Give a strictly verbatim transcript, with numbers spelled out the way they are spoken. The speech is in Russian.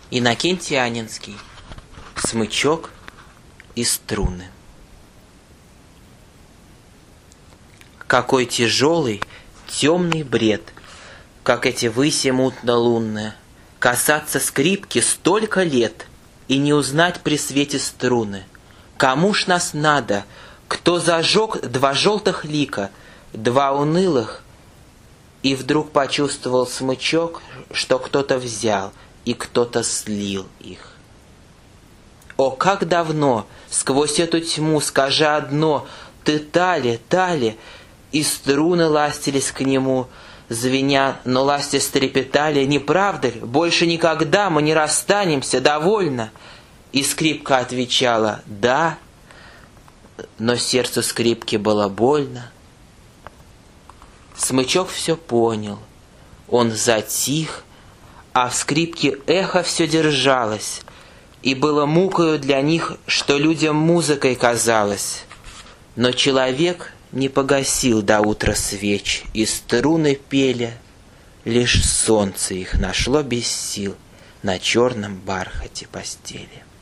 Иннокентий Анненский. Смычок и струны. Какой тяжелый, темный бред, как эти выси мутно-лунные, касаться скрипки столько лет и не узнать при свете струны. Кому ж нас надо, кто зажег два желтых лика, два унылых, и вдруг почувствовал смычок, что кто-то взял и кто-то слил их. О, как давно, сквозь эту тьму, скажи одно, ты тали, тали, и струны ластились к нему, звеня, но ласти стрепетали, не правда ли? Больше никогда мы не расстанемся, довольно. И скрипка отвечала «да», но сердцу скрипки было больно. Смычок все понял, он затих, а в скрипке эхо все держалось, и было мукою для них, что людям музыкой казалось. Но человек не погасил до утра свеч, и струны пели, лишь солнце их нашло без сил на черном бархате постели.